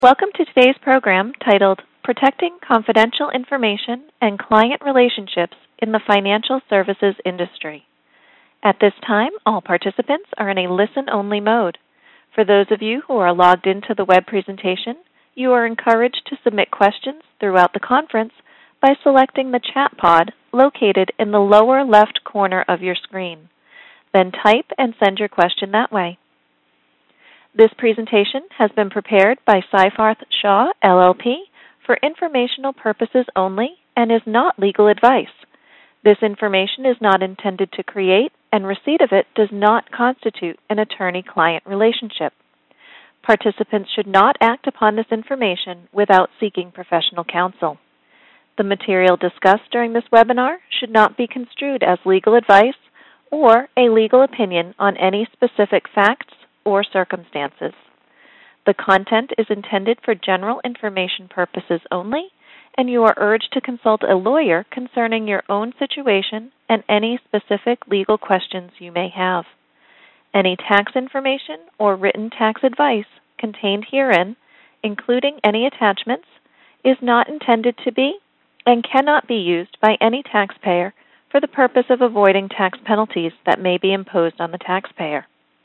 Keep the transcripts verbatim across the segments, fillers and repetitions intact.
Welcome to today's program titled Protecting Confidential Information and Client Relationships in the Financial Services Industry. At this time, all participants are in a listen-only mode. For those of you who are logged into the web presentation, you are encouraged to submit questions throughout the conference by selecting the chat pod located in the lower left corner of your screen. Then type and send your question that way. This presentation has been prepared by Seyfarth Shaw, L L P, for informational purposes only and is not legal advice. This information is not intended to create, and receipt of it does not constitute an attorney-client relationship. Participants should not act upon this information without seeking professional counsel. The material discussed during this webinar should not be construed as legal advice or a legal opinion on any specific facts or circumstances. The content is intended for general information purposes only, and you are urged to consult a lawyer concerning your own situation and any specific legal questions you may have. Any tax information or written tax advice contained herein, including any attachments, is not intended to be and cannot be used by any taxpayer for the purpose of avoiding tax penalties that may be imposed on the taxpayer.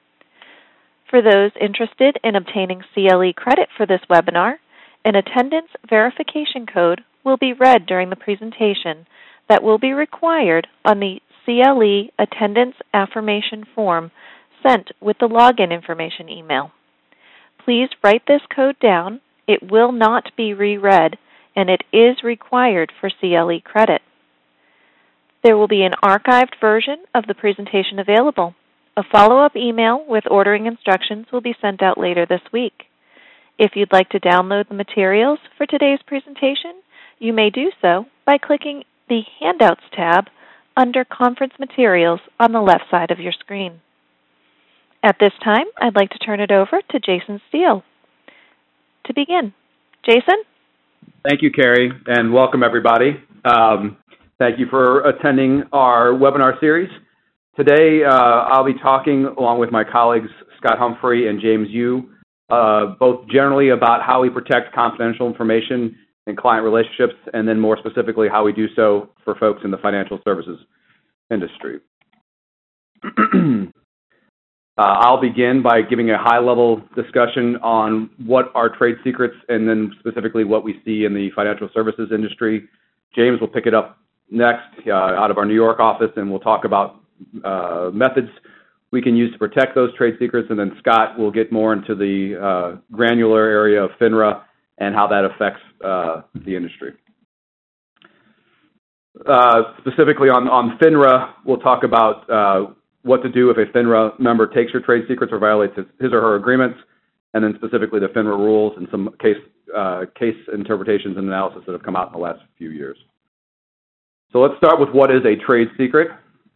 For those interested in obtaining C L E credit for this webinar, an attendance verification code will be read during the presentation that will be required on the C L E attendance affirmation form sent with the login information email. Please write this code down. It will not be reread, and it is required for C L E credit. There will be an archived version of the presentation available. A follow-up email with ordering instructions will be sent out later this week. If you'd like to download the materials for today's presentation, you may do so by clicking the Handouts tab under Conference Materials on the left side of your screen. At this time, I'd like to turn it over to Jason Steele. To begin, Jason? Thank you, Carrie, and welcome everybody. Um, thank you for attending our webinar series. Today, uh, I'll be talking along with my colleagues Scott Humphrey and James Yu, uh, both generally about how we protect confidential information in client relationships, and then more specifically how we do so for folks in the financial services industry. uh, I'll begin by giving a high-level discussion on what are trade secrets and then specifically what we see in the financial services industry. James will pick it up next uh, out of our New York office, and we'll talk about Uh, methods we can use to protect those trade secrets, and then Scott will get more into the uh, granular area of FINRA and how that affects uh, the industry. Uh, specifically on, on FINRA, we'll talk about uh, what to do if a FINRA member takes your trade secrets or violates his, his or her agreements, and then specifically the FINRA rules and some case, uh, case interpretations and analysis that have come out in the last few years. So let's start with what is a trade secret.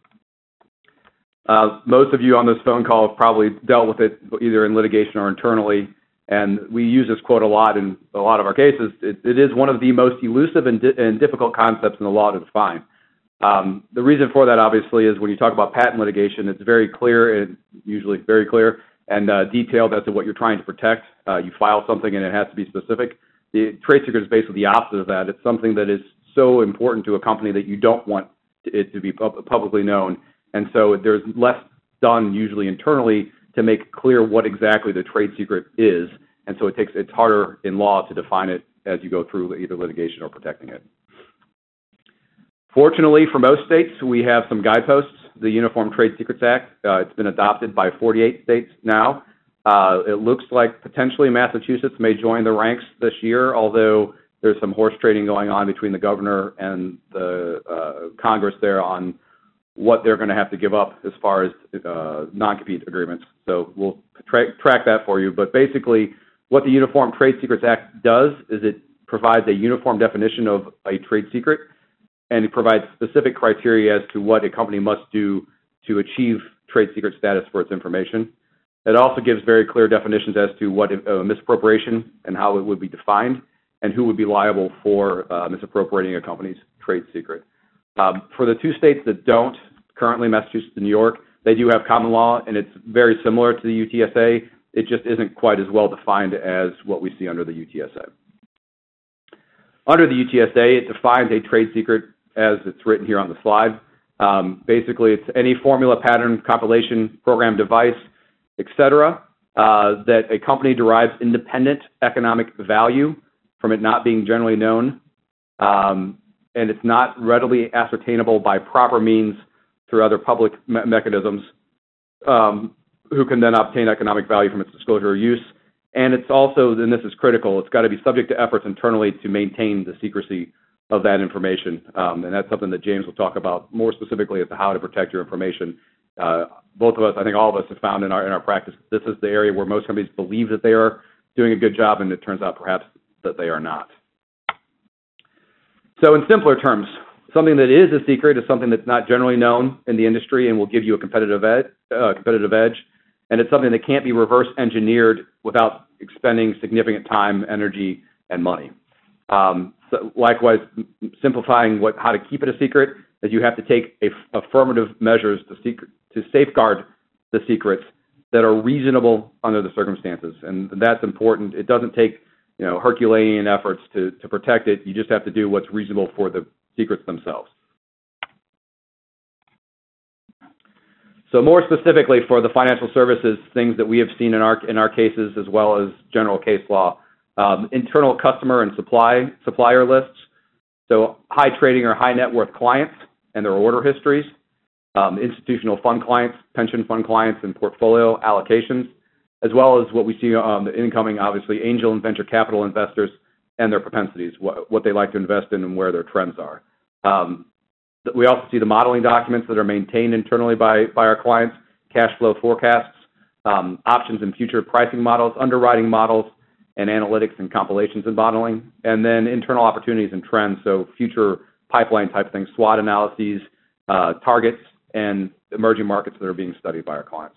Uh, most of you on this phone call have probably dealt with it either in litigation or internally, and we use this quote a lot in a lot of our cases. It, it is one of the most elusive and, di and difficult concepts in the law to define. Um, the reason for that, obviously, is when you talk about patent litigation, it's very clear, and usually very clear, and uh, detailed as to what you're trying to protect. Uh, you file something and it has to be specific. The trade secret is basically the opposite of that. It's something that is so important to a company that you don't want it to be pub publicly known. And so there's less done usually internally to make clear what exactly the trade secret is. And so it takes, it's harder in law to define it as you go through either litigation or protecting it. Fortunately for most states, we have some guideposts. The Uniform Trade Secrets Act, uh, it's been adopted by forty-eight states now. Uh, it looks like potentially Massachusetts may join the ranks this year, although there's some horse trading going on between the governor and the uh, Congress there on what they're going to have to give up as far as uh, non-compete agreements. So we'll tra track that for you. But basically, what the Uniform Trade Secrets Act does is it provides a uniform definition of a trade secret, and it provides specific criteria as to what a company must do to achieve trade secret status for its information. It also gives very clear definitions as to what uh, misappropriation and how it would be defined, and who would be liable for uh, misappropriating a company's trade secret. Um, for the two states that don't, currently Massachusetts and New York, they do have common law, and it's very similar to the U T S A. it just isn't quite as well defined as what we see under the U T S A. Under the U T S A, it defines a trade secret as it's written here on the slide. Um, basically, it's any formula, pattern, compilation, program, device, et cetera, uh, that a company derives independent economic value from it not being generally known, um, and it's not readily ascertainable by proper means through other public me- mechanisms, um, who can then obtain economic value from its disclosure or use. And it's also, and this is critical, it's got to be subject to efforts internally to maintain the secrecy of that information. Um, and that's something that James will talk about more specifically as to how to protect your information. Uh, both of us, I think all of us have found in our, in our practice, this is the area where most companies believe that they are doing a good job, and it turns out perhaps that they are not. So in simpler terms, something that is a secret is something that's not generally known in the industry and will give you a competitive ed, uh, competitive edge. And it's something that can't be reverse engineered without expending significant time, energy, and money. Um, so likewise, simplifying what, how to keep it a secret is you have to take a, affirmative measures to, secret, to safeguard the secrets that are reasonable under the circumstances. And that's important. It doesn't take, you know, Herculean efforts to, to protect it. You just have to do what's reasonable for the secrets themselves. So more specifically for the financial services, things that we have seen in our in our cases as well as general case law, um, internal customer and supply supplier lists, so high trading or high net worth clients and their order histories, um, institutional fund clients, pension fund clients, and portfolio allocations, as well as what we see on the incoming, obviously, angel and venture capital investors and their propensities, what, what they like to invest in and where their trends are. Um, We also see the modeling documents that are maintained internally by, by our clients, cash flow forecasts, um, options and future pricing models, underwriting models, and analytics and compilations and modeling, and then internal opportunities and trends, so future pipeline type things, SWOT analyses, uh, targets, and emerging markets that are being studied by our clients.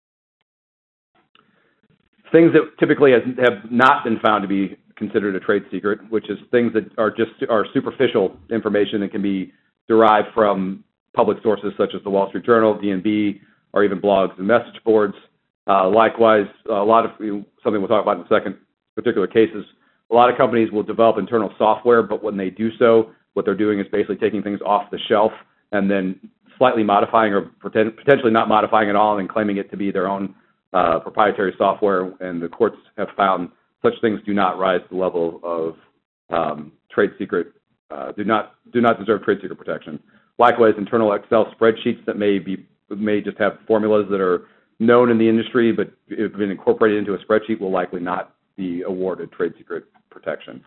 Things that typically has, have not been found to be considered a trade secret, which is things that are just are superficial information that can be derived from public sources such as the Wall Street Journal, D N B, or even blogs and message boards. Uh, likewise, a lot of, something we'll talk about in a second, particular cases, a lot of companies will develop internal software, but when they do so, what they're doing is basically taking things off the shelf and then slightly modifying or pretend, potentially not modifying at all and claiming it to be their own uh, proprietary software. And the courts have found such things do not rise to the level of um, trade secret Uh, do not do not deserve trade secret protection. Likewise, internal Excel spreadsheets that may be may just have formulas that are known in the industry, but have been incorporated into a spreadsheet, will likely not be awarded trade secret protection.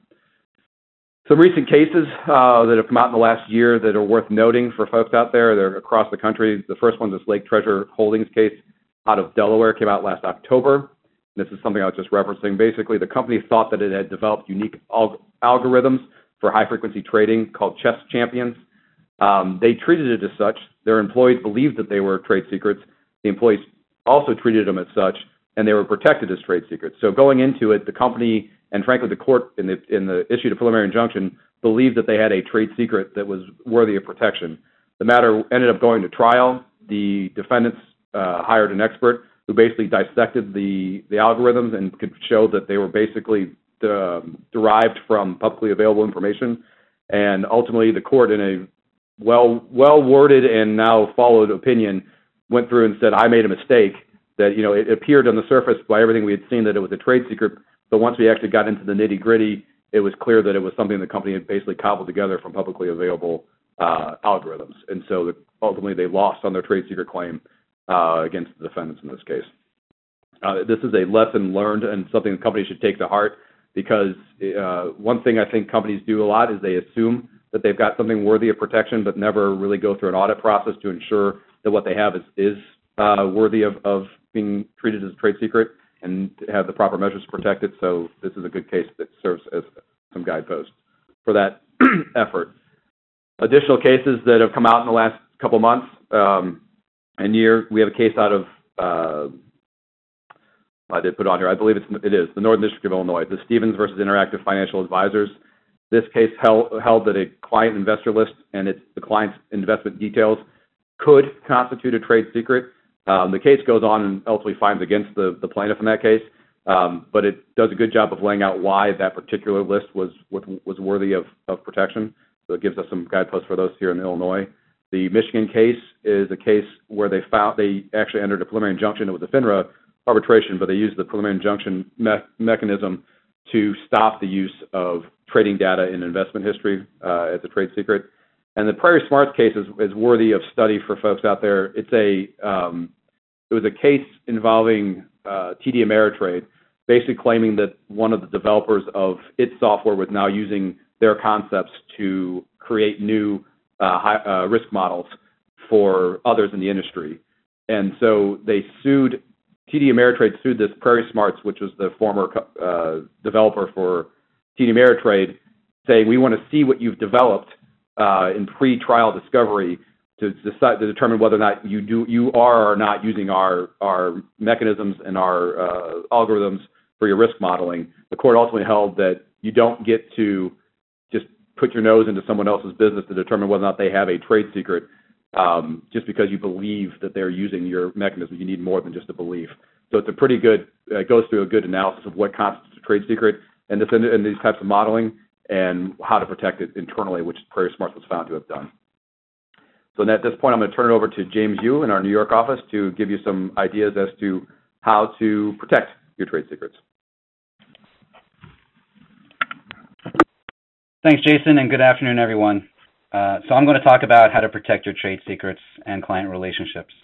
Some recent cases uh, that have come out in the last year that are worth noting for folks out there. They're across the country. The first one is Lake Treasure Holdings case out of Delaware, came out last October. This is something I was just referencing. Basically, the company thought that it had developed unique alg- algorithms for high-frequency trading called chess champions. Um, they treated it as such. Their employees believed that they were trade secrets. The employees also treated them as such, and they were protected as trade secrets. So going into it, the company, and frankly the court in the, in the issued a preliminary injunction, believed that they had a trade secret that was worthy of protection. The matter ended up going to trial. The defendants uh, hired an expert who basically dissected the, the algorithms and could show that they were basically Uh, derived from publicly available information, and ultimately the court, in a well well worded and now followed opinion, went through and said, I made a mistake. That, you know, it appeared on the surface by everything we had seen that it was a trade secret, but once we actually got into the nitty gritty, it was clear that it was something the company had basically cobbled together from publicly available uh, algorithms, and so the, ultimately they lost on their trade secret claim uh, against the defendants in this case. Uh, this is a lesson learned and something the company should take to heart. Because uh, one thing I think companies do a lot is they assume that they've got something worthy of protection, but never really go through an audit process to ensure that what they have is, is uh, worthy of, of being treated as a trade secret and have the proper measures to protect it. So this is a good case that serves as some guideposts for that effort. Additional cases that have come out in the last couple months um, and year, we have a case out of uh, I did put on here. I believe it's, it is the Northern District of Illinois. The Stevens versus Interactive Financial Advisors. This case held, held that a client investor list and its, the client's investment details could constitute a trade secret. Um, the case goes on and ultimately finds against the, the plaintiff in that case, um, but it does a good job of laying out why that particular list was was worthy of, of protection. So it gives us some guideposts for those here in Illinois. The Michigan case is a case where they found they actually entered a preliminary injunction. It was a FINRA arbitration, but they used the preliminary injunction me- mechanism to stop the use of trading data in investment history uh, as a trade secret. And the Prairie Smarts case is, is worthy of study for folks out there. It's a um, it was a case involving uh, T D Ameritrade, basically claiming that one of the developers of its software was now using their concepts to create new uh, high, uh, risk models for others in the industry. And so they sued, T D Ameritrade sued this Prairie Smarts, which was the former uh, developer for T D Ameritrade, saying, we want to see what you've developed uh, in pre-trial discovery to decide to determine whether or not you do you are or not using our our mechanisms and our uh, algorithms for your risk modeling. The court ultimately held that you don't get to just put your nose into someone else's business to determine whether or not they have a trade secret um, just because you believe that they're using your mechanism. You need more than just a belief. So it's a pretty good, uh, it goes through a good analysis of what constitutes a trade secret and, this, and these types of modeling and how to protect it internally, which Prairie Smarts was found to have done. So at this point, I'm going to turn it over to James Yu in our New York office to give you some ideas as to how to protect your trade secrets. Thanks, Jason, and good afternoon, everyone. Uh, so I'm going to talk about how to protect your trade secrets and client relationships.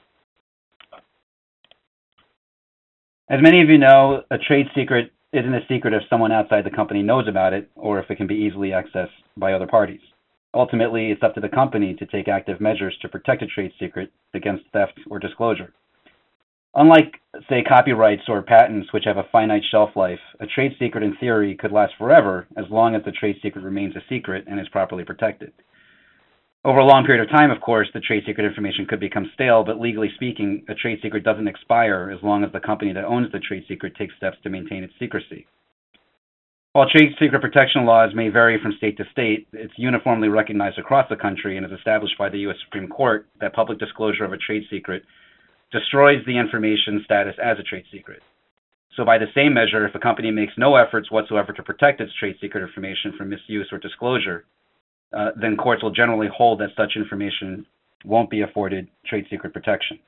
As many of you know, a trade secret isn't a secret if someone outside the company knows about it or if it can be easily accessed by other parties. Ultimately, it's up to the company to take active measures to protect a trade secret against theft or disclosure. Unlike, say, copyrights or patents, which have a finite shelf life, a trade secret in theory could last forever as long as the trade secret remains a secret and is properly protected. Over a long period of time, of course, the trade secret information could become stale, but legally speaking, a trade secret doesn't expire as long as the company that owns the trade secret takes steps to maintain its secrecy. While trade secret protection laws may vary from state to state, it's uniformly recognized across the country and is established by the U S Supreme Court that public disclosure of a trade secret destroys the information status as a trade secret. So by the same measure, if a company makes no efforts whatsoever to protect its trade secret information from misuse or disclosure, uh, then courts will generally hold that such information won't be afforded trade secret protection.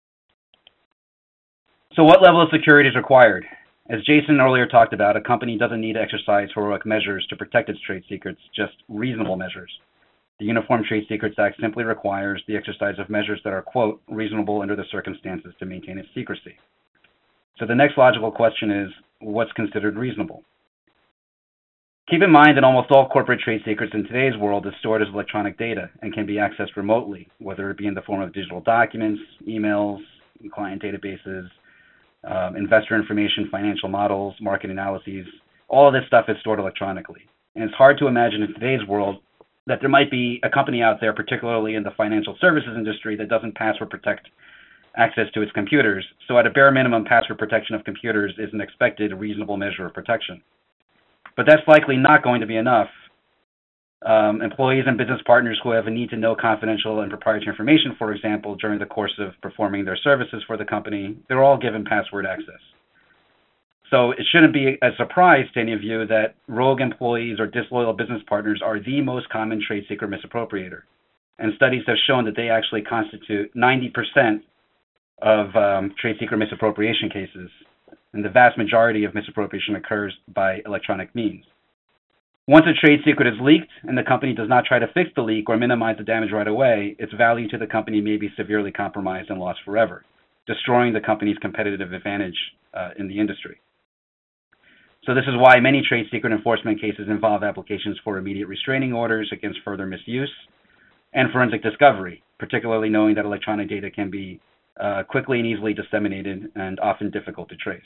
So what level of security is required? As Jason earlier talked about, a company doesn't need to exercise heroic measures to protect its trade secrets, just reasonable measures. The Uniform Trade Secrets Act simply requires the exercise of measures that are, quote, reasonable under the circumstances to maintain its secrecy. So the next logical question is, what's considered reasonable? Keep in mind that almost all corporate trade secrets in today's world is stored as electronic data and can be accessed remotely, whether it be in the form of digital documents, emails, client databases, um, investor information, financial models, market analyses. All of this stuff is stored electronically. And it's hard to imagine in today's world that there might be a company out there, particularly in the financial services industry, that doesn't password protect access to its computers. So at a bare minimum, password protection of computers is an expected reasonable measure of protection. But that's likely not going to be enough. Um, employees and business partners who have a need to know confidential and proprietary information, for example, during the course of performing their services for the company, they're all given password access. So it shouldn't be a surprise to any of you that rogue employees or disloyal business partners are the most common trade secret misappropriator. And studies have shown that they actually constitute ninety percent of um, trade secret misappropriation cases. And the vast majority of misappropriation occurs by electronic means. Once a trade secret is leaked and the company does not try to fix the leak or minimize the damage right away, its value to the company may be severely compromised and lost forever, destroying the company's competitive advantage uh, in the industry. So this is why many trade secret enforcement cases involve applications for immediate restraining orders against further misuse and forensic discovery, particularly knowing that electronic data can be uh, quickly and easily disseminated and often difficult to trace.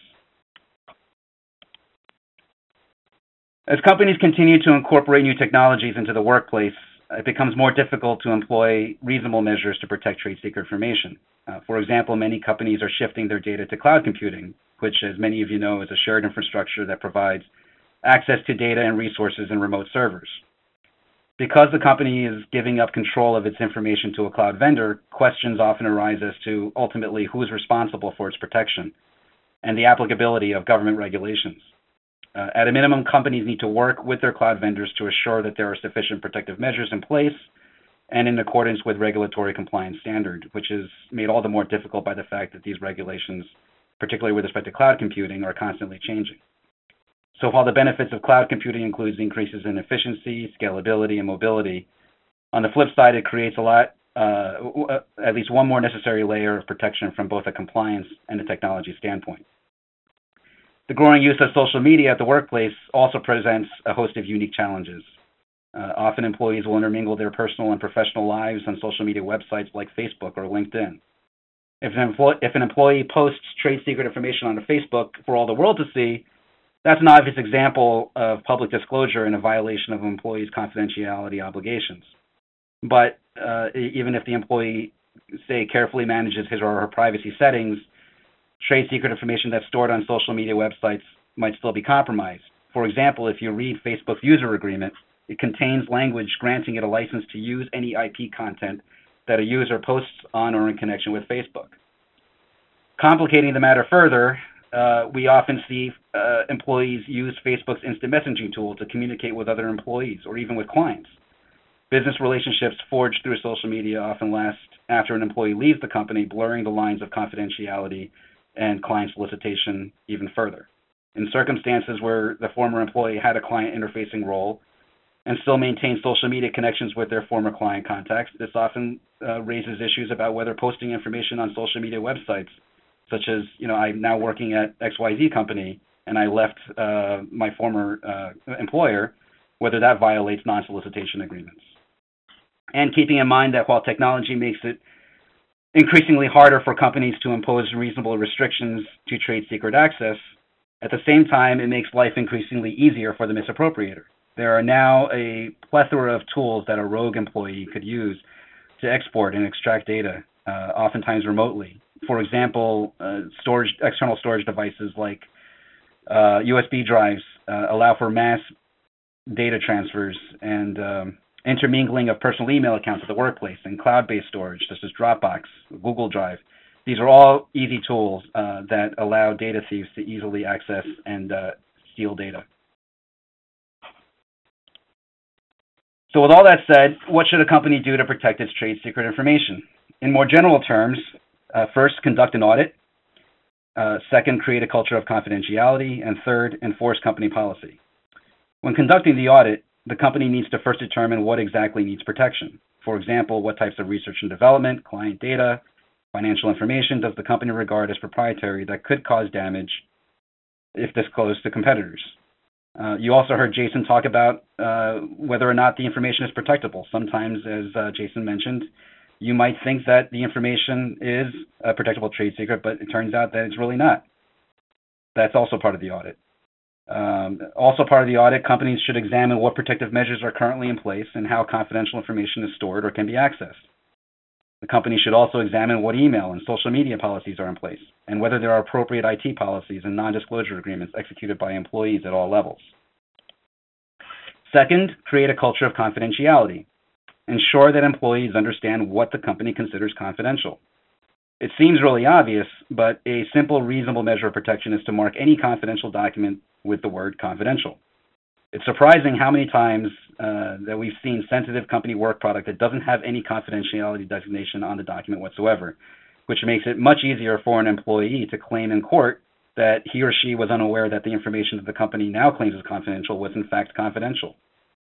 As companies continue to incorporate new technologies into the workplace, it becomes more difficult to employ reasonable measures to protect trade secret information. Uh, for example, many companies are shifting their data to cloud computing, which, as many of you know, is a shared infrastructure that provides access to data and resources in remote servers. Because the company is giving up control of its information to a cloud vendor, questions often arise as to ultimately who is responsible for its protection and the applicability of government regulations. Uh, at a minimum, companies need to work with their cloud vendors to assure that there are sufficient protective measures in place and in accordance with regulatory compliance standard, which is made all the more difficult by the fact that these regulations, particularly with respect to cloud computing, are constantly changing. So while the benefits of cloud computing includes increases in efficiency, scalability, and mobility, on the flip side, it creates a lot, uh, at least one more necessary layer of protection from both a compliance and a technology standpoint. The growing use of social media at the workplace also presents a host of unique challenges. Uh, often employees will intermingle their personal and professional lives on social media websites like Facebook or LinkedIn. If an, employee, if an employee posts trade secret information on Facebook for all the world to see, that's an obvious example of public disclosure and a violation of an employee's confidentiality obligations. But uh, even if the employee, say, carefully manages his or her privacy settings, trade secret information that's stored on social media websites might still be compromised. For example, if you read Facebook's user agreement, it contains language granting it a license to use any I P content that a user posts on or in connection with Facebook. Complicating the matter further, uh, we often see uh, employees use Facebook's instant messaging tool to communicate with other employees or even with clients. Business relationships forged through social media often last after an employee leaves the company, blurring the lines of confidentiality and client solicitation even further. In circumstances where the former employee had a client interfacing role and still maintained social media connections with their former client contacts, this often uh, raises issues about whether posting information on social media websites, such as, you know, I'm now working at X Y Z company and I left uh, my former uh, employer, whether that violates non-solicitation agreements. And keeping in mind that while technology makes it increasingly harder for companies to impose reasonable restrictions to trade secret access, at the same time, it makes life increasingly easier for the misappropriator. There are now a plethora of tools that a rogue employee could use to export and extract data, uh, oftentimes remotely. For example, uh, storage, external storage devices like uh, U S B drives uh, allow for mass data transfers and um, intermingling of personal email accounts at the workplace, and cloud-based storage such as Dropbox, Google Drive. These are all easy tools uh, that allow data thieves to easily access and uh, steal data. So with all that said, what should a company do to protect its trade secret information? In more general terms, uh, first, conduct an audit. Uh, second, create a culture of confidentiality. And third, enforce company policy. When conducting the audit, the company needs to first determine what exactly needs protection. For example, what types of research and development, client data, financial information does the company regard as proprietary that could cause damage if disclosed to competitors? Uh, you also heard Jason talk about uh, whether or not the information is protectable. Sometimes, as uh, Jason mentioned, you might think that the information is a protectable trade secret, but it turns out that it's really not. That's also part of the audit. Um, also part of the audit, companies should examine what protective measures are currently in place and how confidential information is stored or can be accessed. The company should also examine what email and social media policies are in place and whether there are appropriate I T policies and non-disclosure agreements executed by employees at all levels. Second, create a culture of confidentiality. Ensure that employees understand what the company considers confidential. It seems really obvious, but a simple, reasonable measure of protection is to mark any confidential document with the word confidential. It's surprising how many times uh, that we've seen sensitive company work product that doesn't have any confidentiality designation on the document whatsoever, which makes it much easier for an employee to claim in court that he or she was unaware that the information that the company now claims is confidential was in fact confidential.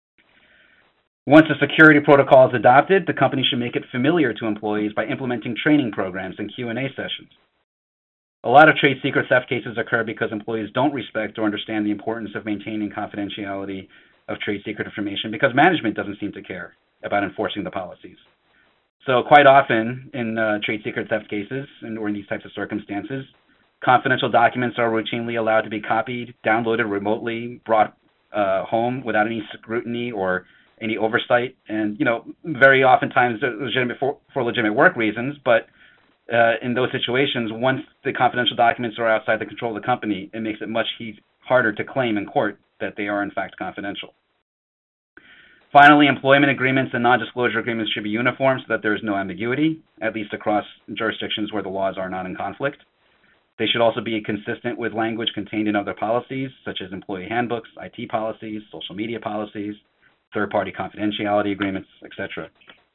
Once a security protocol is adopted, the company should make it familiar to employees by implementing training programs and Q and A sessions. A lot of trade secret theft cases occur because employees don't respect or understand the importance of maintaining confidentiality of trade secret information because management doesn't seem to care about enforcing the policies. So quite often in uh, trade secret theft cases and or in these types of circumstances, confidential documents are routinely allowed to be copied, downloaded remotely, brought uh, home without any scrutiny or any oversight, and you know, very oftentimes legitimate for, for legitimate work reasons. But uh, in those situations, once the confidential documents are outside the control of the company, it makes it much he- harder to claim in court that they are in fact confidential. Finally, employment agreements and non-disclosure agreements should be uniform so that there is no ambiguity, at least across jurisdictions where the laws are not in conflict. They should also be consistent with language contained in other policies, such as employee handbooks, I T policies, social media policies, third-party confidentiality agreements, et cetera.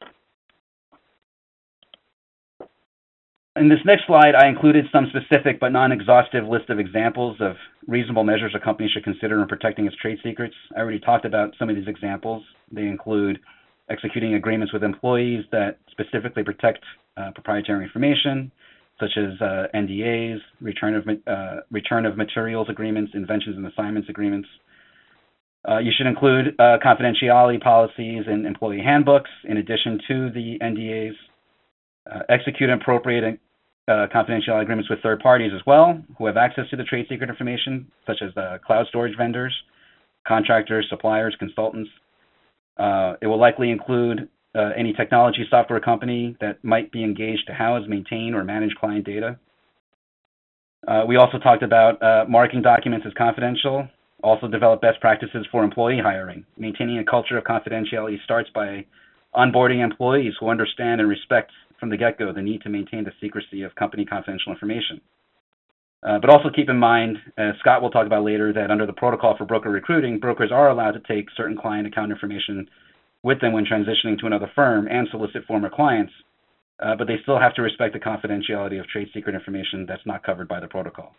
In this next slide, I included some specific but non-exhaustive list of examples of reasonable measures a company should consider in protecting its trade secrets. I already talked about some of these examples. They include executing agreements with employees that specifically protect uh, proprietary information, such as uh, N D As, return of, uh, return of materials agreements, inventions and assignments agreements. Uh, you should include uh, confidentiality policies and employee handbooks in addition to the N D As. Uh, execute appropriate uh, confidentiality agreements with third parties as well, who have access to the trade secret information, such as uh, cloud storage vendors, contractors, suppliers, consultants. Uh, it will likely include uh, any technology software company that might be engaged to house, maintain, or manage client data. Uh, we also talked about uh, marking documents as confidential. Also develop best practices for employee hiring. Maintaining a culture of confidentiality starts by onboarding employees who understand and respect from the get-go the need to maintain the secrecy of company confidential information. Uh, but also keep in mind, as Scott will talk about later, that under the protocol for broker recruiting, brokers are allowed to take certain client account information with them when transitioning to another firm and solicit former clients, uh, but they still have to respect the confidentiality of trade secret information that's not covered by the protocol.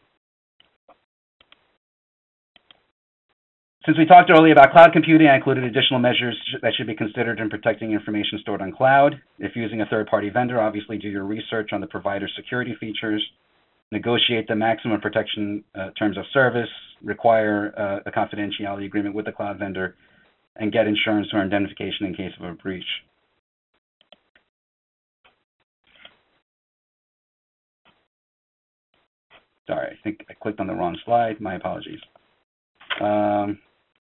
Since we talked earlier about cloud computing, I included additional measures that should be considered in protecting information stored on cloud. If using a third-party vendor, obviously do your research on the provider's security features, negotiate the maximum protection uh, terms of service, require uh, a confidentiality agreement with the cloud vendor, and get insurance or indemnification in case of a breach. Sorry, I think I clicked on the wrong slide. My apologies. Um,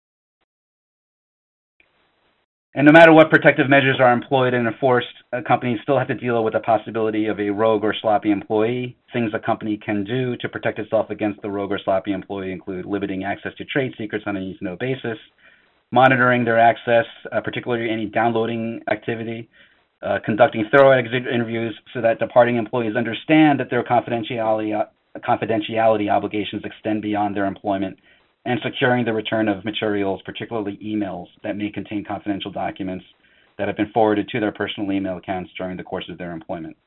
And no matter what protective measures are employed and enforced, uh, companies still have to deal with the possibility of a rogue or sloppy employee. Things a company can do to protect itself against the rogue or sloppy employee include limiting access to trade secrets on a need-to-know basis, monitoring their access, uh, particularly any downloading activity, uh, conducting thorough exit interviews so that departing employees understand that their confidentiality, uh, confidentiality obligations extend beyond their employment, and securing the return of materials, particularly emails that may contain confidential documents that have been forwarded to their personal email accounts during the course of their employment.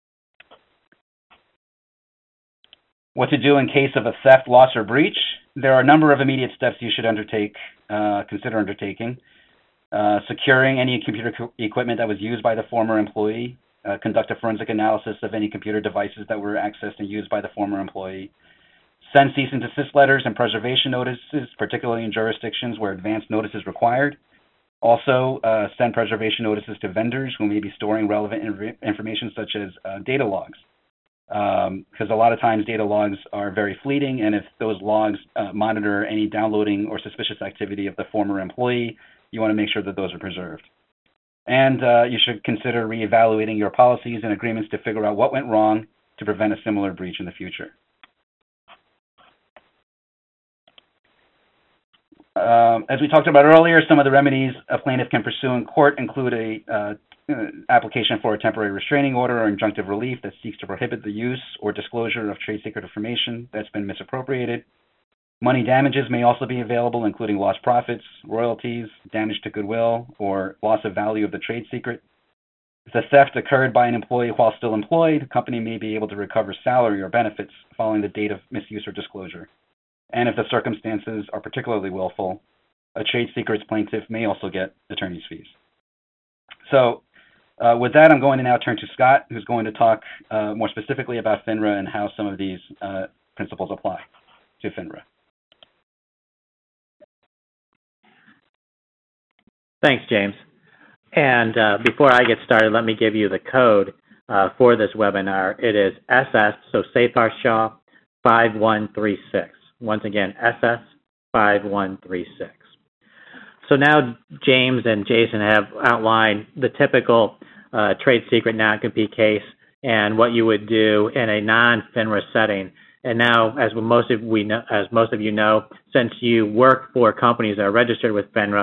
What to do in case of a theft, loss, or breach? There are a number of immediate steps you should undertake, uh, consider undertaking. Uh, securing any computer co- equipment that was used by the former employee. Uh, conduct a forensic analysis of any computer devices that were accessed and used by the former employee. Send cease and desist letters and preservation notices, particularly in jurisdictions where advance notice is required. Also, uh, send preservation notices to vendors who may be storing relevant inv- information such as uh, data logs. Because um, a lot of times data logs are very fleeting, and if those logs uh, monitor any downloading or suspicious activity of the former employee, you want to make sure that those are preserved. And uh, you should consider reevaluating your policies and agreements to figure out what went wrong to prevent a similar breach in the future. Um, as we talked about earlier, some of the remedies a plaintiff can pursue in court include a uh, application for a temporary restraining order or injunctive relief that seeks to prohibit the use or disclosure of trade secret information that's been misappropriated. Money damages may also be available, including lost profits, royalties, damage to goodwill, or loss of value of the trade secret. If the theft occurred by an employee while still employed, the company may be able to recover salary or benefits following the date of misuse or disclosure. And if the circumstances are particularly willful, a trade secrets plaintiff may also get attorney's fees. So uh, with that, I'm going to now turn to Scott, who's going to talk uh, more specifically about FINRA and how some of these uh, principles apply to FINRA. Thanks, James. And uh, before I get started, let me give you the code uh, for this webinar. It is S S, so Safe Harshaw five one three six. Once again, S S five one three six. So now James and Jason have outlined the typical uh, trade secret non-compete case and what you would do in a non-FINRA setting. And now, as most of we know, as most of you know, since you work for companies that are registered with FINRA,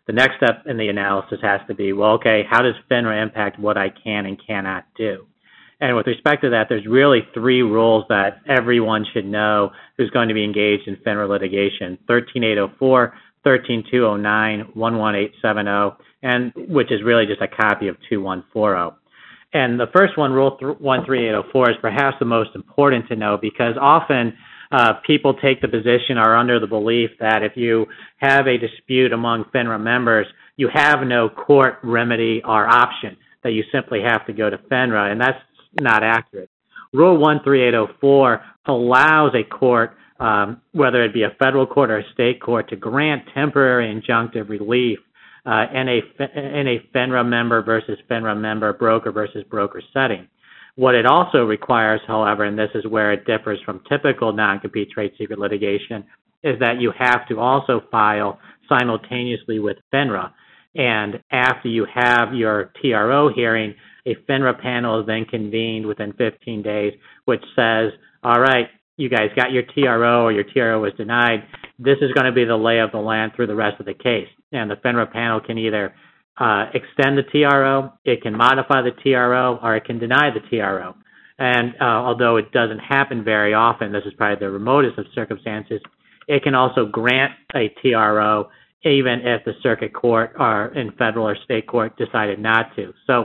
the next step in the analysis has to be, well, okay, how does FINRA impact what I can and cannot do? And with respect to that, there's really three rules that everyone should know who's going to be engaged in FINRA litigation: thirteen eight oh four, thirteen two oh nine, eleven eight seven oh, and which is really just a copy of two one four oh. And the first one, Rule one three eight oh four, is perhaps the most important to know because often uh, people take the position or under the belief that if you have a dispute among FINRA members, you have no court remedy or option, that you simply have to go to FINRA, and that's not accurate. Rule one three eight oh four allows a court, um, whether it be a federal court or a state court, to grant temporary injunctive relief uh, in a in a FINRA member versus FINRA member, broker versus broker setting. What it also requires, however, and this is where it differs from typical non-compete trade secret litigation, is that you have to also file simultaneously with FINRA. And after you have your T R O hearing, a FINRA panel is then convened within fifteen days, which says, all right, you guys got your T R O or your T R O was denied. This is going to be the lay of the land through the rest of the case. And the FINRA panel can either uh, extend the T R O, it can modify the T R O, or it can deny the T R O. And uh, although it doesn't happen very often, this is probably the remotest of circumstances, it can also grant a T R O even if the circuit court or in federal or state court decided not to. So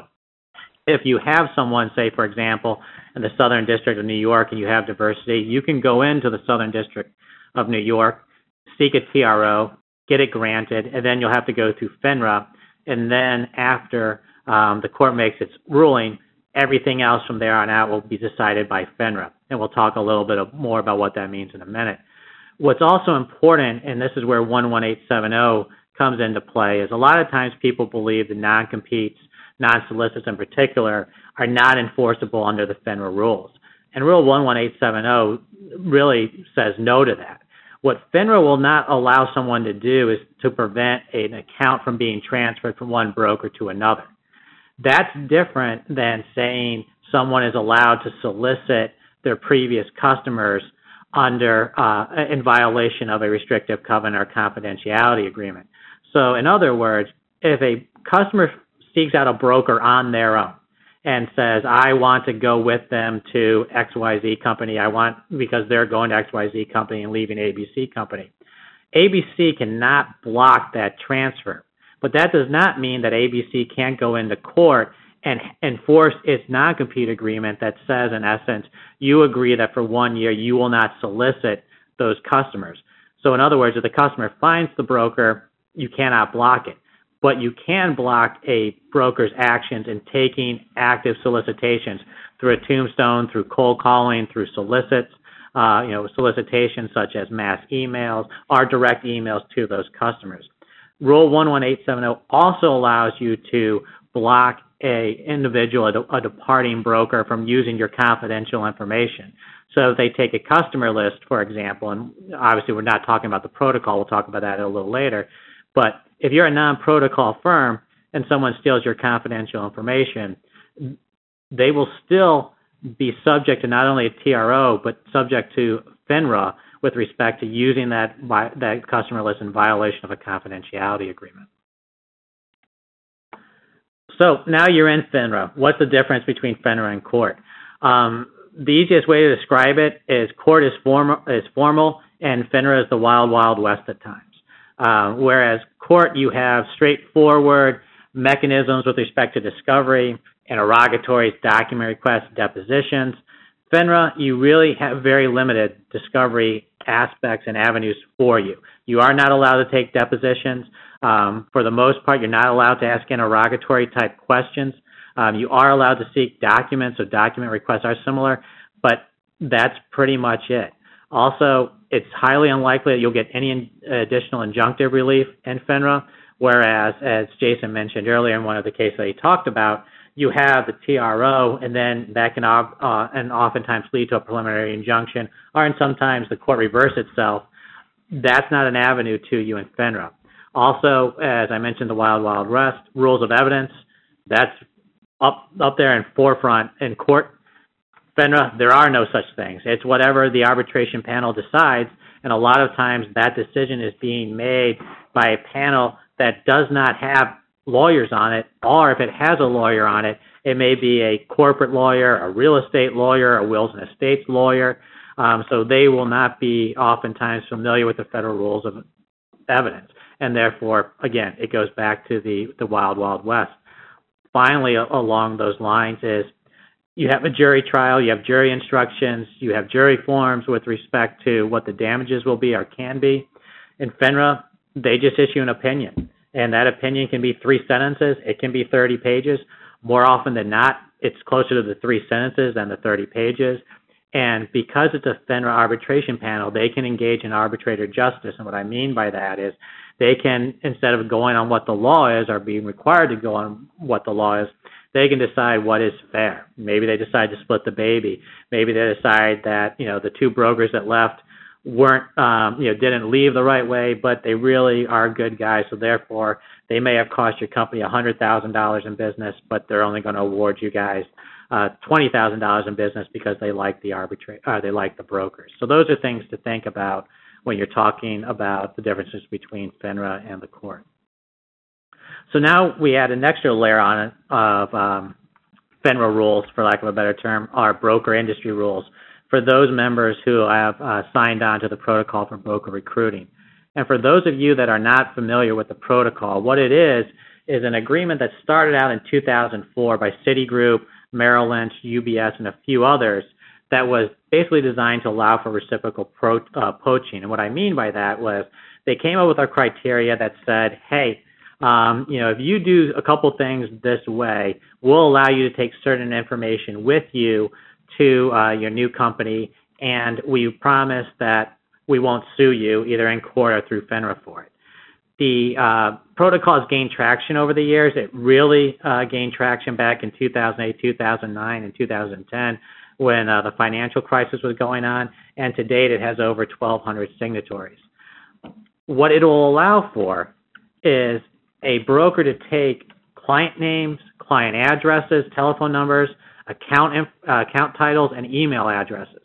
if you have someone, say, for example, in the Southern District of New York and you have diversity, you can go into the Southern District of New York, seek a T R O, get it granted, and then you'll have to go through FINRA. And then after um, the court makes its ruling, everything else from there on out will be decided by FINRA. And we'll talk a little bit more about what that means in a minute. What's also important, and this is where eleven eight seven oh comes into play, is a lot of times people believe the non-competes, non-solicits in particular, are not enforceable under the FINRA rules. And Rule eleven eight seven oh really says no to that. What FINRA will not allow someone to do is to prevent an account from being transferred from one broker to another. That's different than saying someone is allowed to solicit their previous customers under uh, in violation of a restrictive covenant or confidentiality agreement. So in other words, if a customer seeks out a broker on their own and says, I want to go with them to X Y Z company, I want because they're going to X Y Z company and leaving A B C company, A B C cannot block that transfer. But that does not mean that A B C can't go into court and enforce its non-compete agreement that says, in essence, you agree that for one year you will not solicit those customers. So in other words, if the customer finds the broker, you cannot block it. But you can block a broker's actions in taking active solicitations through a tombstone, through cold calling, through solicits, uh, you know, solicitations such as mass emails or direct emails to those customers. Rule eleven eight seven oh also allows you to block a individual, a, a departing broker, from using your confidential information. So if they take a customer list, for example, and obviously we're not talking about the protocol, we'll talk about that a little later, but if you're a non-protocol firm and someone steals your confidential information, they will still be subject to not only a T R O, but subject to FINRA with respect to using that, that customer list in violation of a confidentiality agreement. So now you're in FINRA. What's the difference between FINRA and court? Um, the easiest way to describe it is court is formal, is formal and FINRA is the wild, wild west at times. Uh, whereas court, you have straightforward mechanisms with respect to discovery, interrogatories, document requests, depositions. FINRA, you really have very limited discovery aspects and avenues for you. You are not allowed to take depositions. Um, for the most part, you're not allowed to ask interrogatory type questions. Um, you are allowed to seek documents, so document requests are similar, but that's pretty much it. Also, it's highly unlikely that you'll get any in, additional injunctive relief in FINRA, whereas, as Jason mentioned earlier in one of the cases that he talked about, you have the T R O, and then that can uh, and oftentimes lead to a preliminary injunction, or and sometimes the court reverse itself. That's not an avenue to you in FINRA. Also, as I mentioned, the wild, wild west, rules of evidence, that's up up there in forefront in court. FINRA, there are no such things. It's whatever the arbitration panel decides, and a lot of times that decision is being made by a panel that does not have lawyers on it, or if it has a lawyer on it, it may be a corporate lawyer, a real estate lawyer, a wills and estates lawyer. Um, so they will not be oftentimes familiar with the federal rules of evidence. And therefore, again, it goes back to the, the wild, wild west. Finally, along those lines is you have a jury trial, you have jury instructions, you have jury forms with respect to what the damages will be or can be. In FINRA, they just issue an opinion, and that opinion can be three sentences, it can be thirty pages. More often than not, it's closer to the three sentences than the thirty pages. And because it's a FINRA arbitration panel, they can engage in arbitrator justice. And what I mean by that is they can, instead of going on what the law is or being required to go on what the law is, they can decide what is fair. Maybe they decide to split the baby. Maybe they decide that, you know, the two brokers that left weren't, um, you know, didn't leave the right way, but they really are good guys. So therefore, they may have cost your company one hundred thousand dollars in business, but they're only going to award you guys uh, twenty thousand dollars in business because they like the arbitrate, uh, they like the brokers. So those are things to think about when you're talking about the differences between FINRA and the court. So now we add an extra layer on it of um, FINRA rules, for lack of a better term, our broker industry rules for those members who have uh, signed on to the protocol for broker recruiting. And for those of you that are not familiar with the protocol, what it is is an agreement that started out in two thousand four by Citigroup, Merrill Lynch, U B S, and a few others that was basically designed to allow for reciprocal pro, uh, poaching. And what I mean by that was they came up with a criteria that said, hey, um, you know, if you do a couple things this way, we'll allow you to take certain information with you to uh, your new company, and we promise that we won't sue you either in court or through FINRA for it. The uh, protocol has gained traction over the years. It really uh, gained traction back in two thousand eight, two thousand nine, and two thousand ten when uh, the financial crisis was going on, and to date it has over twelve hundred signatories. What it will allow for is a broker to take client names, client addresses, telephone numbers, account uh, account titles, and email addresses.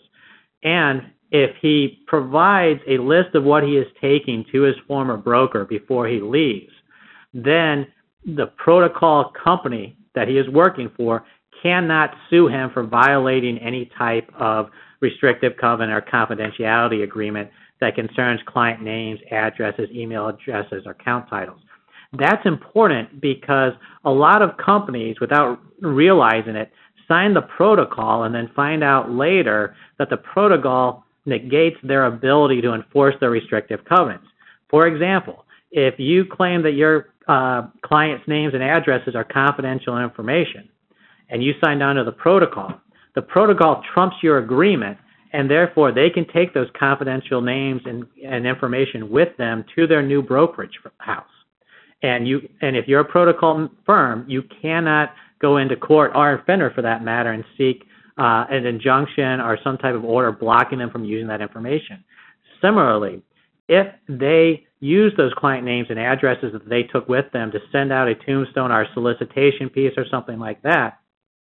And if he provides a list of what he is taking to his former broker before he leaves, then the protocol company that he is working for cannot sue him for violating any type of restrictive covenant or confidentiality agreement that concerns client names, addresses, email addresses, or account titles. That's important because a lot of companies, without realizing it, sign the protocol and then find out later that the protocol negates their ability to enforce their restrictive covenants. For example, if you claim that your uh, client's names and addresses are confidential information and you signed on to the protocol, the protocol trumps your agreement, and therefore they can take those confidential names and, and information with them to their new brokerage house. And you, and if you're a protocol firm, you cannot go into court or FINRA for that matter and seek uh, an injunction or some type of order blocking them from using that information. Similarly, if they use those client names and addresses that they took with them to send out a tombstone or a solicitation piece or something like that,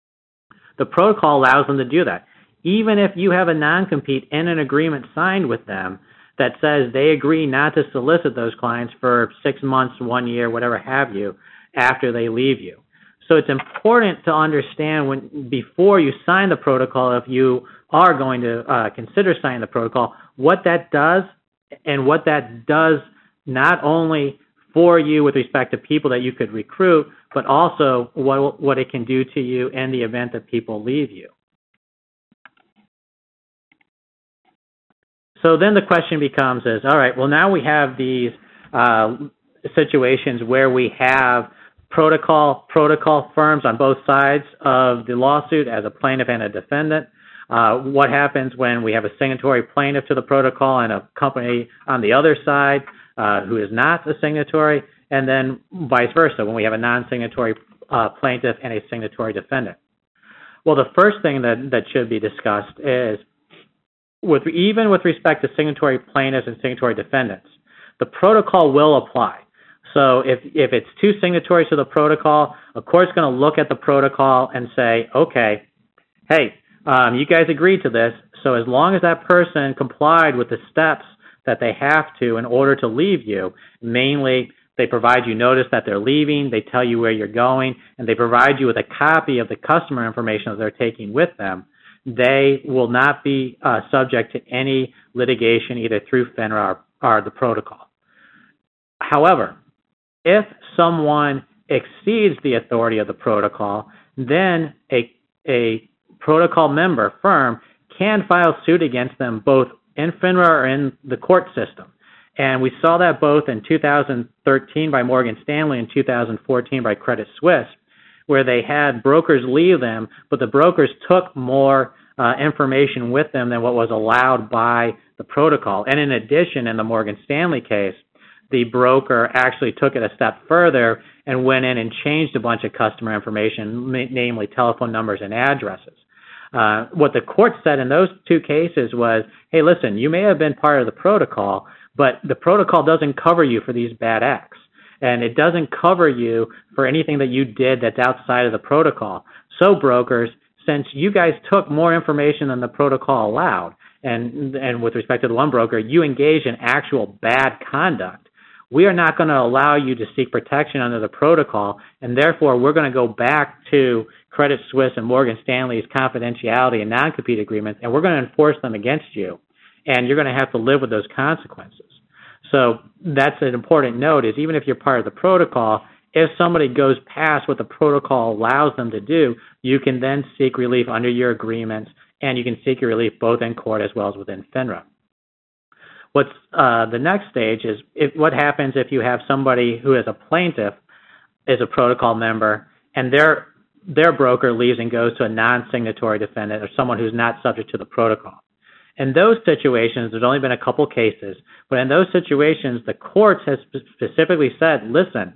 the protocol allows them to do that. Even if you have a non-compete in an agreement signed with them that says they agree not to solicit those clients for six months, one year, whatever have you, after they leave you. So it's important to understand when before you sign the protocol, if you are going to uh, consider signing the protocol, what that does and what that does not only for you with respect to people that you could recruit, but also what, what it can do to you in the event that people leave you. So then the question becomes is, all right, well, now we have these uh, situations where we have protocol protocol firms on both sides of the lawsuit as a plaintiff and a defendant. Uh, what happens when we have a signatory plaintiff to the protocol and a company on the other side uh, who is not a signatory, and then vice versa when we have a non-signatory uh, plaintiff and a signatory defendant? Well, the first thing that, that should be discussed is with even with respect to signatory plaintiffs and signatory defendants, the protocol will apply. So if, if it's two signatories to the protocol, a court's going to look at the protocol and say, okay, hey, um, you guys agreed to this, so as long as that person complied with the steps that they have to in order to leave you. Mainly, they provide you notice that they're leaving, they tell you where you're going, and they provide you with a copy of the customer information that they're taking with them. They will not be uh, subject to any litigation either through FINRA or, or the protocol. However, if someone exceeds the authority of the protocol, then a, a protocol member firm can file suit against them both in FINRA or in the court system. And we saw that both in two thousand thirteen by Morgan Stanley and two thousand fourteen by Credit Suisse, where they had brokers leave them, but the brokers took more uh, information with them than what was allowed by the protocol. And in addition, in the Morgan Stanley case, the broker actually took it a step further and went in and changed a bunch of customer information, namely telephone numbers and addresses. Uh, what the court said in those two cases was, hey, listen, you may have been part of the protocol, but the protocol doesn't cover you for these bad acts. And it doesn't cover you for anything that you did that's outside of the protocol. So brokers, since you guys took more information than the protocol allowed, and, and with respect to the one broker, you engaged in actual bad conduct, we are not going to allow you to seek protection under the protocol, and therefore we're going to go back to Credit Suisse and Morgan Stanley's confidentiality and non-compete agreements, and we're going to enforce them against you, and you're going to have to live with those consequences. So that's an important note, is even if you're part of the protocol, if somebody goes past what the protocol allows them to do, you can then seek relief under your agreements, and you can seek your relief both in court as well as within FINRA. What's uh, the next stage is if, what happens if you have somebody who is a plaintiff, is a protocol member, and their their broker leaves and goes to a non-signatory defendant or someone who's not subject to the protocol. In those situations, there's only been a couple cases, but in those situations, the courts have specifically said, listen,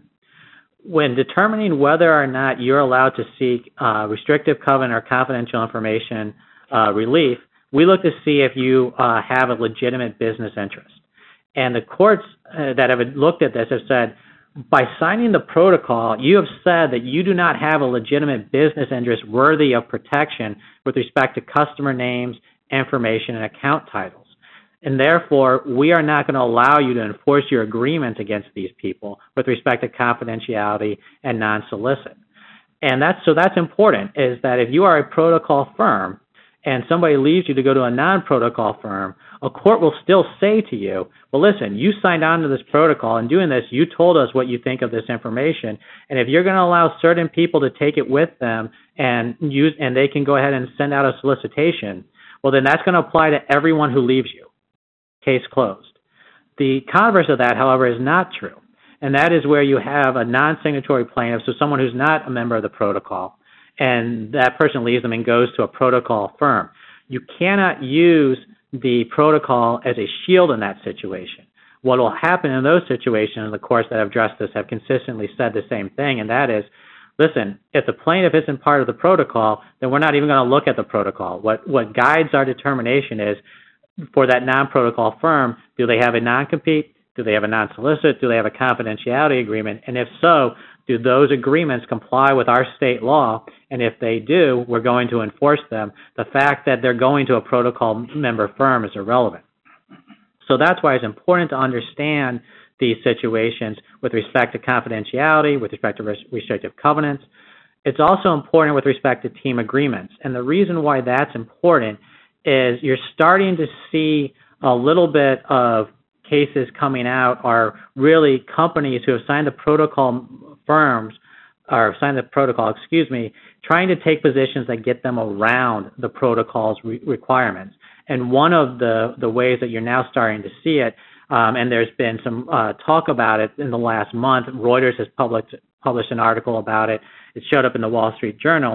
when determining whether or not you're allowed to seek uh, restrictive covenant or confidential information uh, relief, we look to see if you uh, have a legitimate business interest. And the courts uh, that have looked at this have said, by signing the protocol, you have said that you do not have a legitimate business interest worthy of protection with respect to customer names, information, and account titles. And therefore, we are not going to allow you to enforce your agreements against these people with respect to confidentiality and non-solicit. And that's, so that's important, is that if you are a protocol firm and somebody leaves you to go to a non-protocol firm, a court will still say to you, well, listen, you signed on to this protocol, and doing this, you told us what you think of this information, and if you're going to allow certain people to take it with them and use, and they can go ahead and send out a solicitation, well, then that's going to apply to everyone who leaves you. Case closed. The converse of that, however, is not true, and that is where you have a non-signatory plaintiff, so someone who's not a member of the protocol, and that person leaves them and goes to a protocol firm. You cannot use the protocol as a shield in that situation. What will happen in those situations, the courts that have addressed this have consistently said the same thing, and that is, listen, if the plaintiff isn't part of the protocol, then we're not even going to look at the protocol. What, what guides our determination is, for that non-protocol firm, do they have a non-compete? Do they have a non-solicit? Do they have a confidentiality agreement? And if so, do those agreements comply with our state law? And if they do, we're going to enforce them. The fact that they're going to a protocol member firm is irrelevant. So that's why it's important to understand these situations with respect to confidentiality, with respect to restrictive covenants. It's also important with respect to team agreements. And the reason why that's important is you're starting to see a little bit of cases coming out are really companies who have signed the protocol firms, or signed the protocol, excuse me, trying to take positions that get them around the protocol's re- requirements. And one of the, the ways that you're now starting to see it, um, and there's been some uh, talk about it in the last month, Reuters has published, published an article about it. It showed up in the Wall Street Journal,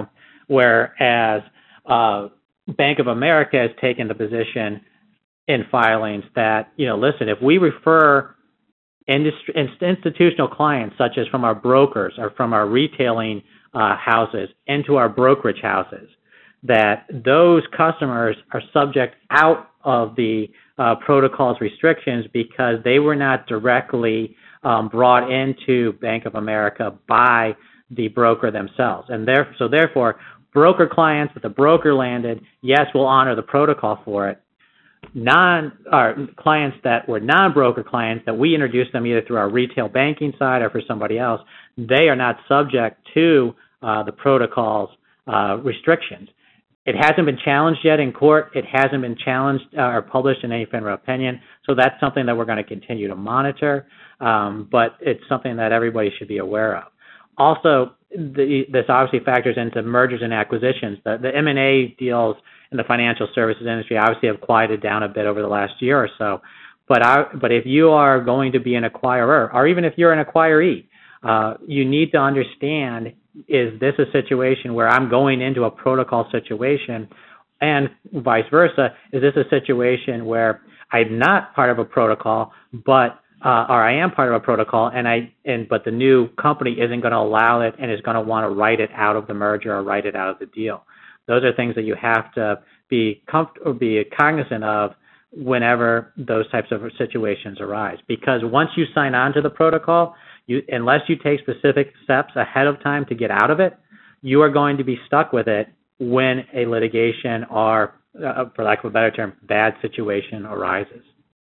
whereas uh, Bank of America has taken the position in filings that, you know, listen, if we refer industri- institutional clients, such as from our brokers or from our retailing uh, houses into our brokerage houses, that those customers are subject out of the uh, protocol's restrictions because they were not directly um, brought into Bank of America by the broker themselves. And there, so therefore, broker clients that the broker landed, yes, we'll honor the protocol for it. non or clients that were non-broker clients that we introduced them either through our retail banking side or for somebody else, they are not subject to uh, the protocol's uh, restrictions. It hasn't been challenged yet in court. It hasn't been challenged uh, or published in any FINRA opinion. So that's something that we're going to continue to monitor, um, but it's something that everybody should be aware of. Also, the, this obviously factors into mergers and acquisitions. The, the M and A deals in the financial services industry obviously have quieted down a bit over the last year or so. But I, but if you are going to be an acquirer, or even if you're an acquiree, uh, you need to understand, is this a situation where I'm going into a protocol situation, and vice versa, is this a situation where I'm not part of a protocol, but uh, or I am part of a protocol, and I and but the new company isn't going to allow it and is going to want to write it out of the merger or write it out of the deal. Those are things that you have to be comfortable, be cognizant of whenever those types of situations arise. Because once you sign on to the protocol, you, unless you take specific steps ahead of time to get out of it, you are going to be stuck with it when a litigation or, uh, for lack of a better term, bad situation arises.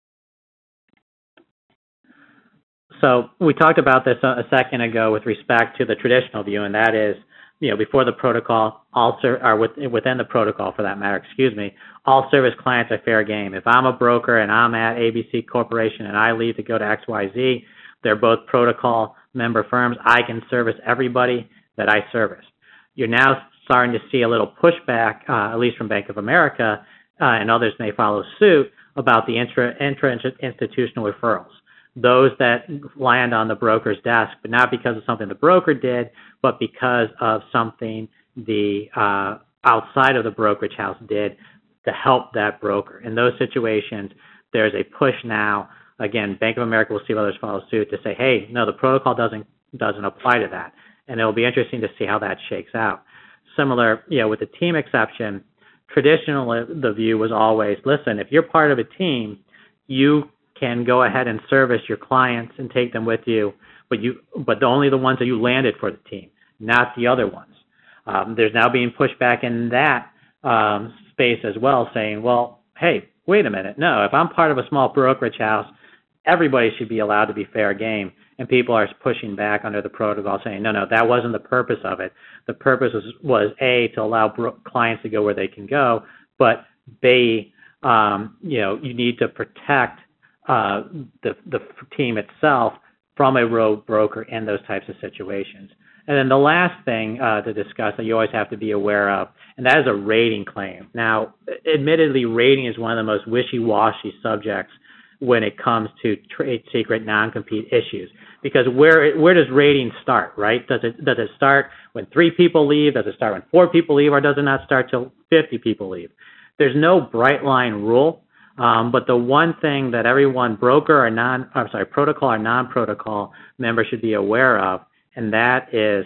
So we talked about this a, a second ago with respect to the traditional view, and that is, you know, before the protocol, all ser- or with, within the protocol for that matter, excuse me, all service clients are fair game. If I'm a broker and I'm at A B C Corporation and I leave to go to X Y Z, they're both protocol member firms. I can service everybody that I service. You're now starting to see a little pushback, uh, at least from Bank of America, uh, and others may follow suit, about the intra, intra-institutional referrals. Those that land on the broker's desk, but not because of something the broker did, but because of something the uh, outside of the brokerage house did to help that broker. In those situations, there's a push now. Again, Bank of America will see if others follow suit to say, hey, no, the protocol doesn't doesn't apply to that. And it'll be interesting to see how that shakes out. Similar, you know, with the team exception, traditionally the view was always, listen, if you're part of a team, you can go ahead and service your clients and take them with you, but you, but only the ones that you landed for the team, not the other ones. Um, there's now being pushed back in that um, space as well, saying, well, hey, wait a minute. No, if I'm part of a small brokerage house, everybody should be allowed to be fair game. And people are pushing back under the protocol, saying, no, no, that wasn't the purpose of it. The purpose was, was A, to allow bro- clients to go where they can go, but B, um, you know, you need to protect Uh, the, the team itself from a rogue broker in those types of situations. And then the last thing uh, to discuss that you always have to be aware of, and that is a rating claim. Now, admittedly, rating is one of the most wishy-washy subjects when it comes to trade secret non-compete issues. Because where where does rating start, right? Does it does it start when three people leave? Does it start when four people leave? Or does it not start till fifty people leave? There's no bright line rule. Um, but the one thing that everyone, broker or non, I'm sorry, protocol or non-protocol member should be aware of, and that is,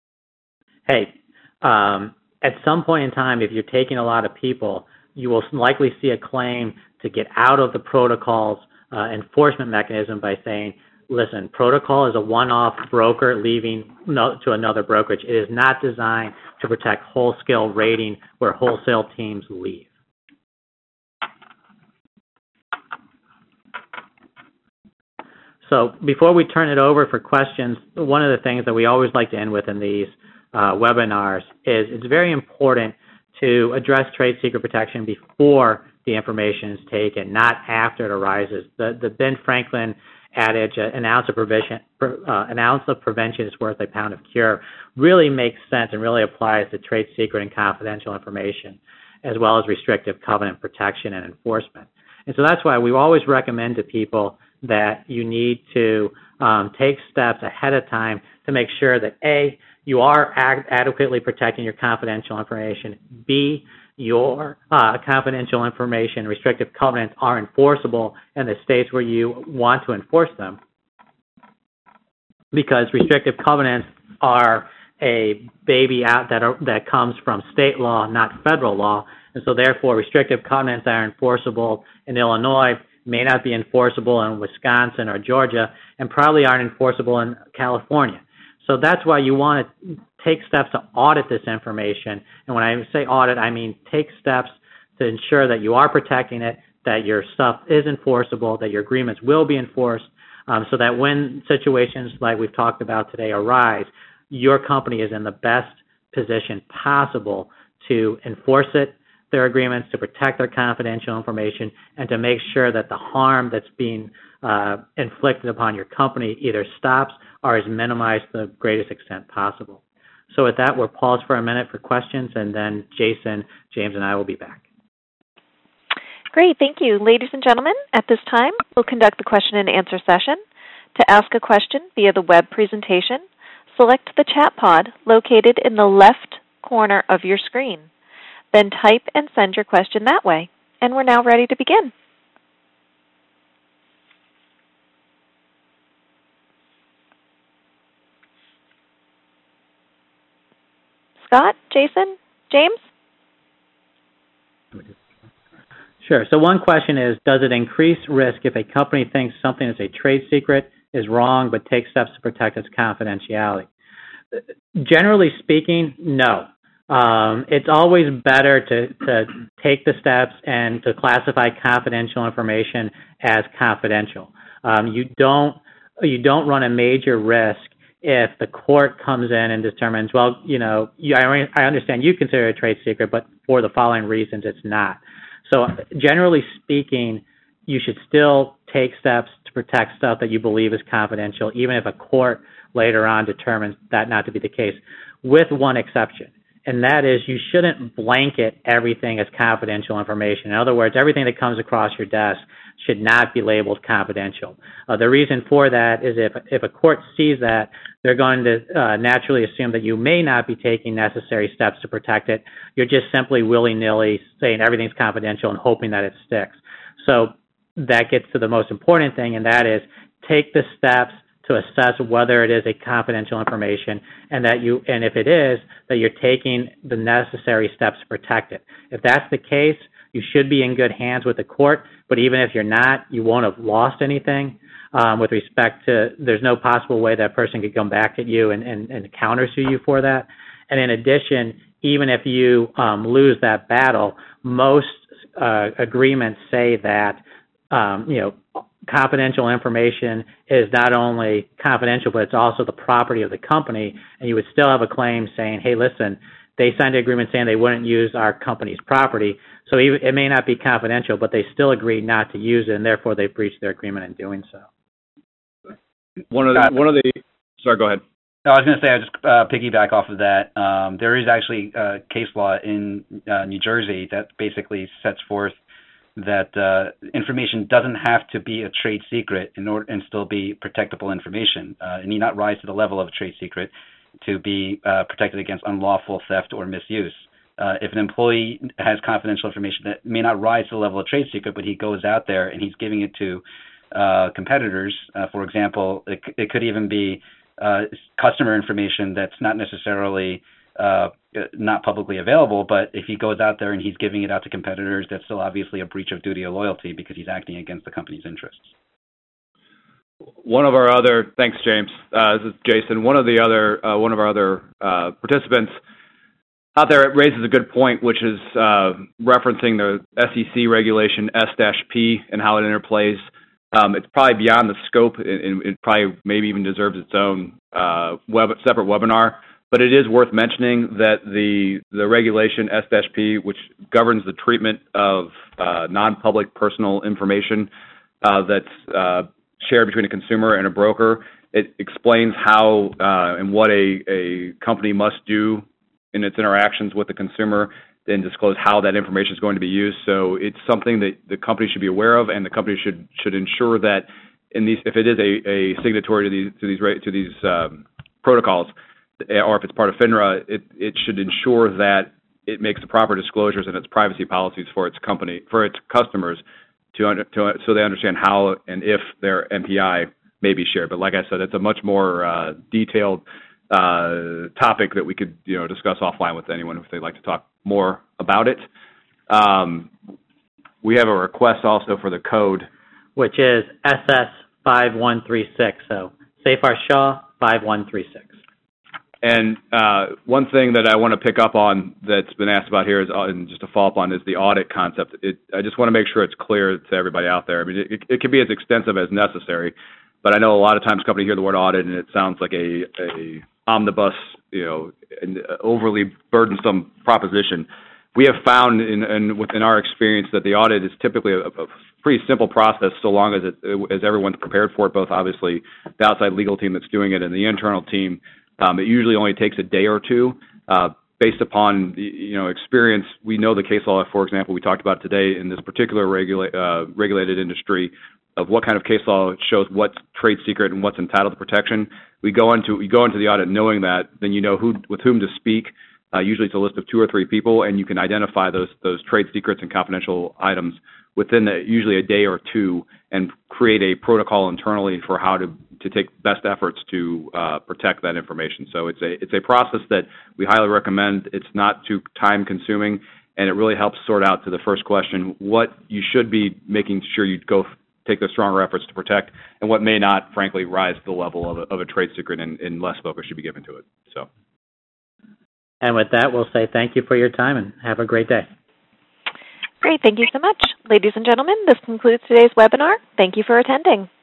hey, um, at some point in time, if you're taking a lot of people, you will likely see a claim to get out of the protocol's uh, enforcement mechanism by saying, listen, protocol is a one-off broker leaving no, to another brokerage. It is not designed to protect wholesale rating where wholesale teams leave. So before we turn it over for questions, one of the things that we always like to end with in these uh, webinars is it's very important to address trade secret protection before the information is taken, not after it arises. The, the Ben Franklin adage, uh, an ounce of prevention, uh, an ounce of prevention is worth a pound of cure, really makes sense and really applies to trade secret and confidential information, as well as restrictive covenant protection and enforcement. And so that's why we always recommend to people that you need to um, take steps ahead of time to make sure that A, you are ad- adequately protecting your confidential information, B, your uh, confidential information, restrictive covenants are enforceable in the states where you want to enforce them, because restrictive covenants are a baby out that are, that comes from state law, not federal law, and so therefore restrictive covenants that are enforceable in Illinois may not be enforceable in Wisconsin or Georgia, and probably aren't enforceable in California. So that's why you want to take steps to audit this information. And when I say audit, I mean take steps to ensure that you are protecting it, that your stuff is enforceable, that your agreements will be enforced, um, so that when situations like we've talked about today arise, your company is in the best position possible to enforce it, their agreements, to protect their confidential information, and to make sure that the harm that's being uh, inflicted upon your company either stops or is minimized to the greatest extent possible. So with that, we'll pause for a minute for questions, and then Jason, James, and I will be back. Great, thank you. Ladies and gentlemen, at this time, we'll conduct the question and answer session. To ask a question via the web presentation, select the chat pod located in the left corner of your screen. Then type and send your question that way. And we're now ready to begin. Scott, Jason, James? Sure. So one question is, does it increase risk if a company thinks something is a trade secret, is wrong, but takes steps to protect its confidentiality? Generally speaking, no. Um, it's always better to, to take the steps and to classify confidential information as confidential. Um, you don't you don't run a major risk if the court comes in and determines, well, you know, you, I, I understand you consider it a trade secret, but for the following reasons, it's not. So generally speaking, you should still take steps to protect stuff that you believe is confidential, even if a court later on determines that not to be the case, with one exception. And that is, you shouldn't blanket everything as confidential information. In other words, everything that comes across your desk should not be labeled confidential. Uh, the reason for that is if if a court sees that, they're going to uh, naturally assume that you may not be taking necessary steps to protect it. You're just simply willy-nilly saying everything's confidential and hoping that it sticks. So that gets to the most important thing, and that is take the steps to assess whether it is a confidential information, and that you, and if it is, that you're taking the necessary steps to protect it. If that's the case, you should be in good hands with the court, but even if you're not, you won't have lost anything um, with respect to, there's no possible way that person could come back at you and, and, and countersue you for that. And in addition, even if you um, lose that battle, most uh, agreements say that, um, you know, confidential information is not only confidential, but it's also the property of the company, and you would still have a claim saying, hey, listen, they signed an agreement saying they wouldn't use our company's property, so even, it may not be confidential, but they still agreed not to use it, and therefore they breached their agreement in doing so. One of the, one of the, sorry, go ahead. No, I was going to say, I just uh, piggyback off of that. Um, there is actually uh, case law in uh, New Jersey that basically sets forth that uh, information doesn't have to be a trade secret in order and still be protectable information. Uh, it need not rise to the level of a trade secret to be uh, protected against unlawful theft or misuse. Uh, if an employee has confidential information that may not rise to the level of trade secret, but he goes out there and he's giving it to uh, competitors, uh, for example, it, it could even be uh, customer information that's not necessarily uh, not publicly available, but if he goes out there and he's giving it out to competitors, that's still obviously a breach of duty of loyalty because he's acting against the company's interests. One of our other, thanks, James. Uh, this is Jason. One of the other, uh, one of our other uh, participants out there raises a good point, which is uh, referencing the S E C regulation S P and how it interplays. Um, it's probably beyond the scope, and it probably maybe even deserves its own uh, web, separate webinar. But it is worth mentioning that the the regulation S P, which governs the treatment of uh, non-public personal information uh, that's uh, shared between a consumer and a broker, it explains how uh, and what a, a company must do in its interactions with the consumer, then disclose how that information is going to be used. So it's something that the company should be aware of, and the company should should ensure that in these, if it is a, a signatory to these to these to these um, protocols, or if it's part of FINRA, it it should ensure that it makes the proper disclosures in its privacy policies for its company for its customers to under, to so they understand how and if their M P I may be shared. But like I said, it's a much more uh, detailed uh, topic that we could, you know, discuss offline with anyone if they'd like to talk more about it. Um, we have a request also for the code, which is S S five one three six. So Safar Shaw five one three six. And uh, one thing that I want to pick up on that's been asked about here is, uh, and just to follow up on, is the audit concept. It, I just want to make sure it's clear to everybody out there. I mean, it, it can be as extensive as necessary, but I know a lot of times companies hear the word audit and it sounds like a, a omnibus, you know, an overly burdensome proposition. We have found in, in within our experience that the audit is typically a, a pretty simple process, so long as it, as everyone's prepared for it, both obviously the outside legal team that's doing it and the internal team. Um, it usually only takes a day or two. Uh, based upon you know experience, we know the case law, for example, we talked about today in this particular regula- uh, regulated industry, of what kind of case law shows what's trade secret and what's entitled to protection. We go into we go into the audit knowing that, then you know who with whom to speak. Uh, usually it's a list of two or three people, and you can identify those those trade secrets and confidential items within the, usually a day or two, and create a protocol internally for how to, to take best efforts to uh, protect that information. So it's a it's a process that we highly recommend. It's not too time consuming, and it really helps sort out, to the first question, what you should be making sure you go take those stronger efforts to protect, and what may not, frankly, rise to the level of a, of a trade secret, and, and less focus should be given to it. So. And with that, we'll say thank you for your time and have a great day. Great. Thank you so much. Ladies and gentlemen, this concludes today's webinar. Thank you for attending.